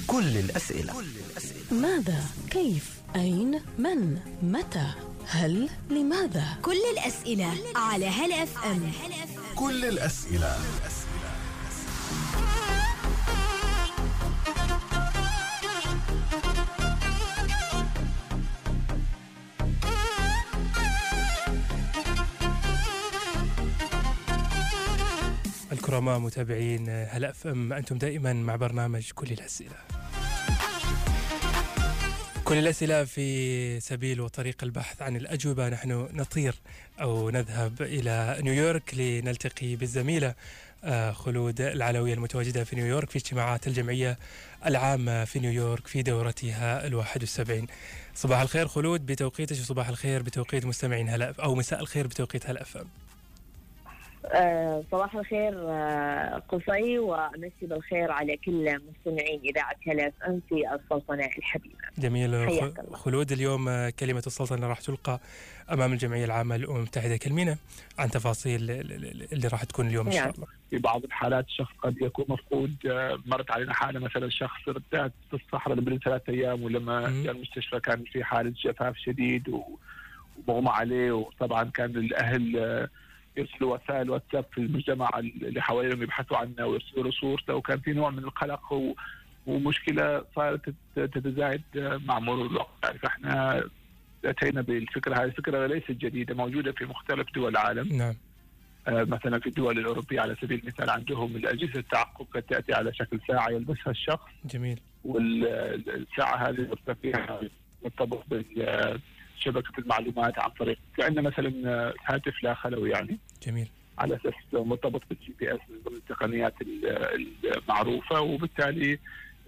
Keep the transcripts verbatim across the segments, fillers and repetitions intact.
كل الأسئلة. ماذا؟ كيف؟ أين؟ من؟ متى؟ هل؟ لماذا؟ كل الأسئلة على هلا اف ام. كل الأسئلة. الكرماء متابعين هلا اف ام، أنتم دائما مع برنامج كل الأسئلة. كل الأسئلة في سبيل وطريق البحث عن الأجوبة. نحن نطير أو نذهب إلى نيويورك لنلتقي بالزميلة خلود العلوية المتواجدة في نيويورك في اجتماعات الجمعية العامة في نيويورك في دورتها الواحد والسبعين. صباح الخير خلود بتوقيتك، وصباح الخير بتوقيت مستمعين هلا، أو مساء الخير بتوقيت هلا اف ام. آه صباح الخير آه قصي، وأمسي بالخير على كل مستمعين إذاعة هلا اف ام في السلطنة الحبيبة. جميل. خلود، اليوم كلمة السلطنة راح تلقى أمام الجمعية العامة للأمم المتحدة. كلمينا عن تفاصيل اللي راح تكون اليوم إن شاء الله. في بعض الحالات الشخص قد يكون مفقود. مرت علينا حالة مثلا شخص ارتاد في الصحراء لمدة ثلاثة أيام، ولما جاء المستشفى كان في حالة جفاف شديد ومغمى عليه، وطبعا كان الأهل يرسلوا وسائل واتساب في المجتمع اللي حواليهم يبحثوا عنه ويرسلوا له صورته، وكان في نوع من القلق ومشكلة صارت تتزايد مع مرور الوقت. يعني فاحنا أتينا بالفكرة هذه. الفكرة ليست جديدة، موجودة في مختلف دول العالم. نعم. آه مثلا في الدول الأوروبية على سبيل المثال عندهم الأجهزة التعقب قد تأتي على شكل ساعة يلبسها الشخص. جميل. والساعة هذه مرتفعة مرتبط بال شبكة المعلومات عن طريق كأنه مثلا هاتف لا خلوي يعني. جميل. على أساس مرتبط بالجي بي اس من التقنيات المعروفة، وبالتالي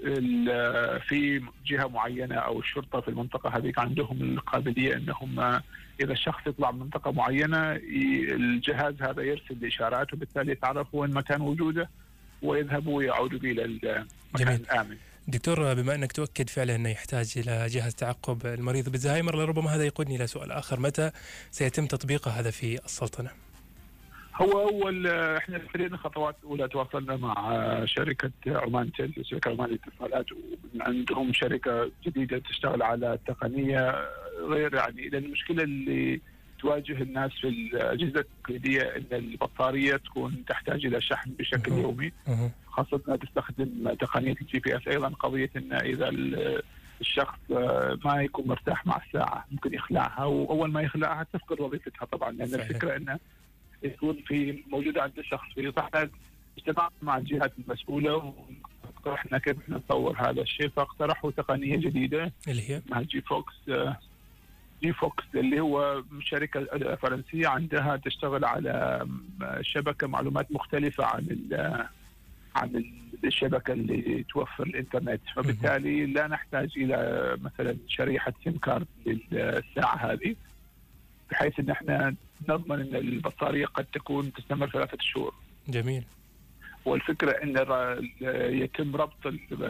في جهة معينة أو الشرطة في المنطقة هذيك عندهم القابلية أنهم إذا الشخص يطلع من منطقة معينة الجهاز هذا يرسل الإشارات، وبالتالي يتعرفوا وين مكان وجوده ويذهبوا ويعودوا به للمكان الآمن. دكتور، بما أنك تؤكد فعلا أنه يحتاج إلى جهاز تعقب المريض بالزهايمر، لربما هذا يقودني إلى سؤال آخر: متى سيتم تطبيقه هذا في السلطنة؟ هو أول إحنا بدينا خطوات أولى، تواصلنا مع شركة عمان تل، شركة عمان للاتصالات، وعندهم شركة جديدة تشتغل على التقنية غير يعني. لأن المشكلة اللي تواجه الناس في الأجهزة التقليدية أن البطارية تكون تحتاج إلى شحن بشكل أه. يومي، أه. خاصة تستخدم تقنية الجي بي اس. أيضا قضية أن إذا الشخص ما يكون مرتاح مع الساعة ممكن يخلعها، وأول ما يخلعها تفقد وظيفتها طبعا. لأن صحيح. الفكرة أنه يكون في موجودة عند الشخص في صحة. اجتمعنا مع الجهات المسؤولة واقترحنا كيف نطور هذا الشيء، فاقترحوا تقنية جديدة اللي هي مع جي فوكس. جي فوكس اللي هو شركة فرنسية عندها تشتغل على شبكة معلومات مختلفة عن عن الشبكة اللي توفر الإنترنت، فبالتالي لا نحتاج إلى مثلا شريحة سيم كارد للساعة هذه، بحيث ان احنا نضمن ان البطاريه قد تكون تستمر ثلاثة شهور. جميل. والفكره ان يتم ربط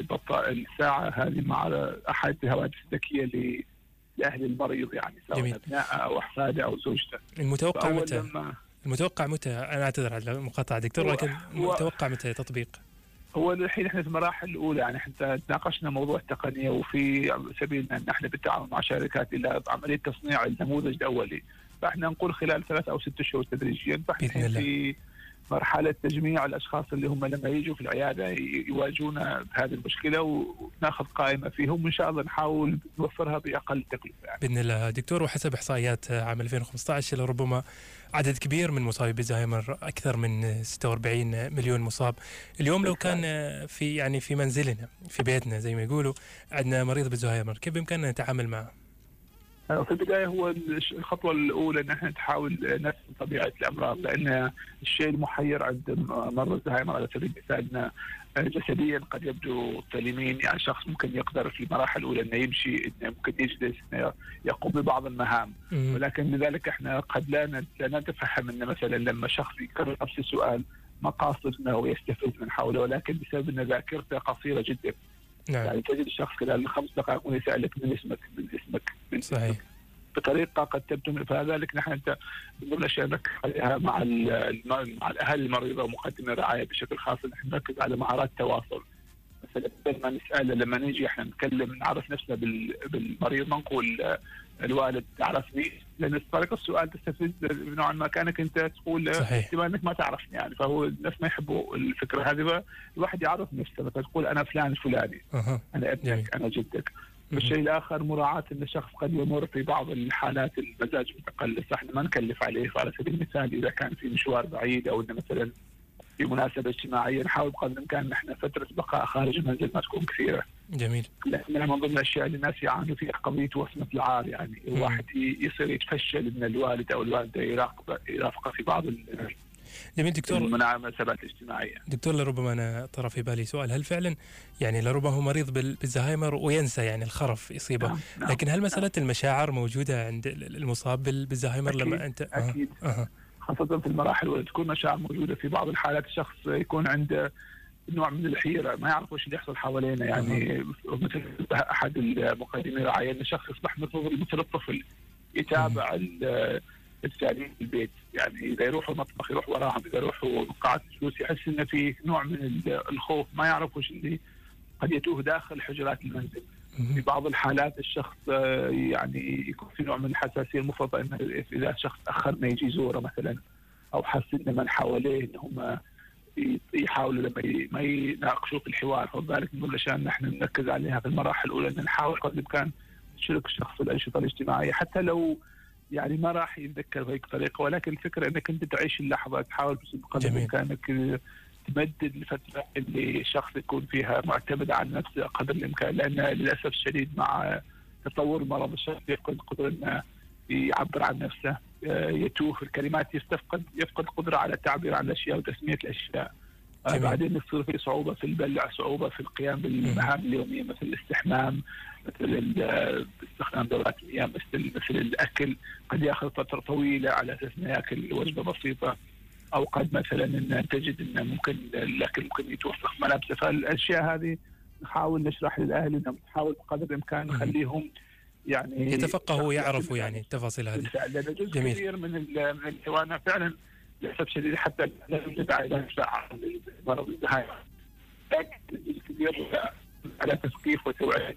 الساعه هذه مع احد الهواتف الذكيه لاهل المريض، يعني سواء ابنائه او احفاده او زوجته. المتوقع متى؟ المتوقع متى؟ انا اعتذر على المقاطعه دكتور، لكن المتوقع متى تطبيق؟ هو الحين احنا في المراحل الاولى، يعني احنا تناقشنا موضوع التقنيه، وفي سبيلنا ان احنا بالتعاون مع شركات الى عمليه تصنيع النموذج الاولي، فاحنا نقول خلال ثلاث او ست شهور تدريجيا. فاحنا في مرحله تجميع الاشخاص اللي هم لما يجوا في العياده يواجهونا بهذه المشكله، وناخذ قائمه فيهم وان شاء الله نحاول نوفرها باقل تكلفه يعني. باذن الله دكتور. وحسب احصائيات عام ألفين وخمسة عشر ربما عدد كبير من مصابي بالزهايمر، اكثر من ستة وأربعين مليون مصاب اليوم. لو كان في يعني في منزلنا في بيتنا زي ما يقولوا عندنا مريض بالزهايمر، كيف بامكاننا نتعامل معه؟ في البداية هو الخطوة الأولى أن احنا نحاول نفهم طبيعة الأمراض، لأن الشيء المحير عند مرضى الزهايمر على سبيل المثال أن جسديا قد يبدو سليمين، يعني شخص ممكن يقدر في المراحل الأولى أنه يمشي، أنه ممكن يجلس، أنه يقوم ببعض المهام، ولكن لذلك احنا قد لا نتفهم أن مثلا لما شخص يكرر نفس السؤال ما قاصد أنه يستفز من حوله، ولكن بسبب أن ذاكرته قصيرة جدا. نعم. يعني تجد الشخص خلال خمس دقائق ويسألك من اسمك من اسمك من صحيح. اسمك بطريقة قد تبدو، فذلك نحن من ضمن الأشياء نركز عليها مع مع الأهالي المريضة ومقدمي الرعاية بشكل خاص، نحن نركز على مهارات التواصل. مثلا بدل ما نساله لما نيجي احنا نتكلم نعرف نفسنا بالمريض، ما نقول الوالد تعرفني، لان طريقه السؤال تستفز نوعا ما كانك انت تقول احتمال انك ما تعرفني يعني، فهو الناس ما يحبوا الفكره هذه. الواحد يعرف نفسه، مثلا تقول انا فلان الفلاني، أه. انا ابنك، جميل. انا جدك. والشيء الاخر مراعاه ان الشخص قد يمر في بعض الحالات المزاج متقلص، احنا ما نكلف عليه. على سبيل المثال اذا كان في مشوار بعيد او انه مثلا في مناسبه اجتماعيه، نحاول بقدر الامكان نحن فتره بقاء خارج المنزل ما تكون كثيره. جميل. لان من ضمن الاشياء اللي الناس يعانوا فيها قضيه وصمه العار، يعني الواحد يصير يتفشل ان الوالد او الوالده يراقبه يرافقه في بعض جميل دكتور المناسبات الاجتماعيه. دكتور لربما انا طرى في بالي سؤال، هل فعلا يعني لربما هو مريض بالزهايمر وينسى يعني الخرف يصيبه، نعم. نعم. لكن هل مساله نعم. المشاعر موجوده عند المصاب بالزهايمر أكيد. لما انت اكيد أه. خاصه في المراحل الأولى تكون مشاعر موجوده. في بعض الحالات الشخص يكون عنده نوع من الحيره، ما يعرف وش اللي يحصل حوالينا يعني. مثل احد المقدمين رعايا ان الشخص يصبح مثل مثل الطفل يتابع الجالسين في البيت، يعني اذا يروحوا المطبخ يروح وراهم، اذا يروحوا قاعه الجلوس يحس انه في نوع من الخوف، ما يعرف وش اللي قد يتوه داخل حجرات المنزل. في بعض الحالات الشخص يعني يكون في نوع من الحساسيه المفرطه، انه اذا الشخص اخر ما يجي يزوره مثلا، او حس ان من حواليه انهم يحاولوا لما ما يناقشوا في الحوار، فذلك من الاشياء ان احنا نركز عليها في المراحل الاولى، ان نحاول قدر الامكان نشارك الشخص في الانشطه الاجتماعيه، حتى لو يعني ما راح يتذكر بهيك طريقه، ولكن الفكره انك انت تعيش اللحظه، تحاول بقدر الامكان انك تمدد الفتره اللي الشخص يكون فيها معتمد على نفسه قدر الامكان، لان للاسف الشديد مع تطور المرض الشخص يفقد القدره انه يعبر عن نفسه، يتوه في الكلمات، يستفقد يفقد القدره على التعبير عن الاشياء وتسميه الاشياء. جميل. بعدين يصير في صعوبه في البلع، صعوبه في القيام بالمهام اليوميه مثل الاستحمام، مثل استخدام دورات المياه، مثل مثل الاكل، قد ياخذ فتره طويله على اساس انه ياكل وجبه بسيطه، او قد مثلا ان تجد انه ممكن الاكل ممكن يتوسخ ملابسه. فالاشياء هذه نحاول نشرح للاهل، انه نحاول بقدر الامكان نخليهم يعني يتفقهوا ويعرفوا يعني التفاصيل هذه. لان جزء جميل. كبير من من الحيوانات فعلا للاسف شديد حتى لا يوجد علاج فعال لمرض الزهايمر، لكن جزء كبير على تثقيف وتوعيه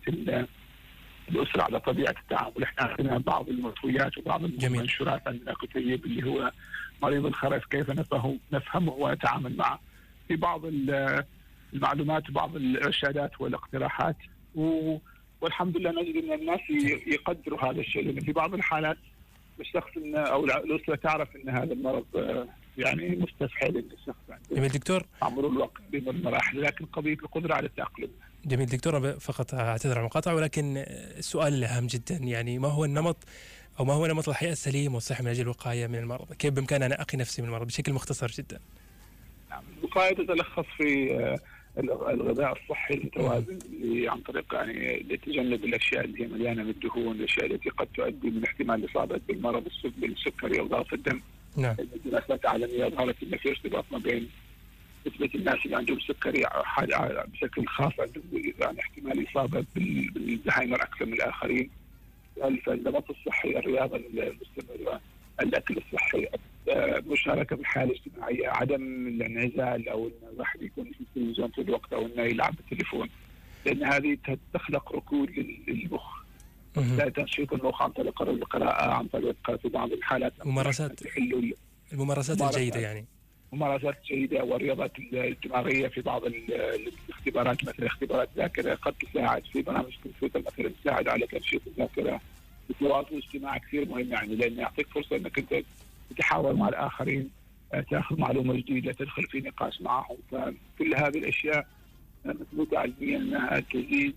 الاسره على طبيعه التعامل. احنا عندنا بعض المطويات وبعض المنشورات عندنا كتيب اللي هو مريض الخرف كيف نفهمه نفهمه ونتعامل معه، في بعض المعلومات وبعض الارشادات والاقتراحات، و والحمد لله نجد ان الناس يقدروا هذا الشيء، لان في بعض الحالات الشخص إن او الاسره تعرف ان هذا المرض يعني مستفحل ان الشخص عنده. جميل دكتور. عمر الوقت بين المراحل، لكن قضيه القدره على التاقلم. جميل دكتور، فقط اعتذر عن المقاطعه، ولكن السؤال الاهم جدا يعني ما هو النمط او ما هو نمط الحياه السليم والصحي من اجل الوقايه من المرض؟ كيف بامكاني انا اقي نفسي من المرض بشكل مختصر جدا؟ نعم، الوقايه تتلخص في الغذاء الصحي المتوازن، اللي عن طريق يعني لتجنب الاشياء اللي هي مليانه بالدهون، الاشياء التي قد تؤدي من احتمال الاصابه بالمرض بالسكري او ضغط الدم. نعم. دراسات عالميه ظهرت ان في ارتباط ما بين نسبه الناس اللي عندهم سكري بشكل خاص عندهم يعني احتمال الاصابه بالزهايمر اكثر من الاخرين. فالنمط الصحي، الرياضه المستمره، الاكل الصحي، المشاركه بالحياه الاجتماعيه، عدم الانعزال او ان الواحد يكون في التلفزيون طول الوقت او انه يلعب بالتليفون، لان هذه تخلق ركود للمخ. لا تنشيط المخ عن طريق القراءه، عن طريق في بعض الحالات ممارسات الممارسات الجيده يعني ممارسات جيده، والرياضات الدماغيه في بعض الاختبارات مثل اختبارات الذاكره قد تساعد، في برامج كمبيوتر مثلا تساعد على تنشيط الذاكره. التواصل الاجتماعي كثير مهم يعني، لانه يعطيك فرصه انك انت تتحاور مع الاخرين، تاخذ معلومه جديده، تدخل في نقاش معهم. فكل هذه الاشياء مثبوته علميا انها تزيد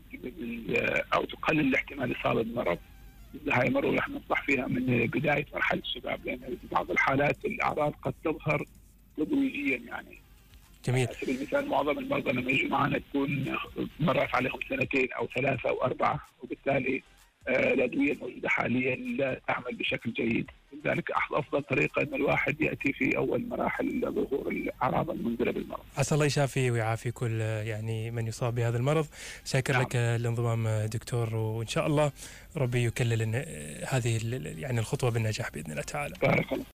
او تقلل الاحتمال الاصابه بالمرض الزهايمر، ونحن ننصح فيها من بدايه مرحله الشباب، لان في بعض الحالات الاعراض قد تظهر تدريجيا يعني. جميل. على سبيل المثال معظم المرضى لما يجوا معنا تكون مرت عليهم سنتين او ثلاثه او اربعه، وبالتالي الادويه الموجوده حاليا لا تعمل بشكل جيد، لذلك افضل طريقه ان الواحد ياتي في اول مراحل ظهور الاعراض المنذره بالمرض. عسى الله يشافي ويعافي كل يعني من يصاب بهذا المرض. شاكر نعم. لك الانضمام دكتور، وان شاء الله ربي يكلل هذه يعني الخطوه بالنجاح باذن الله تعالى. بارك الله.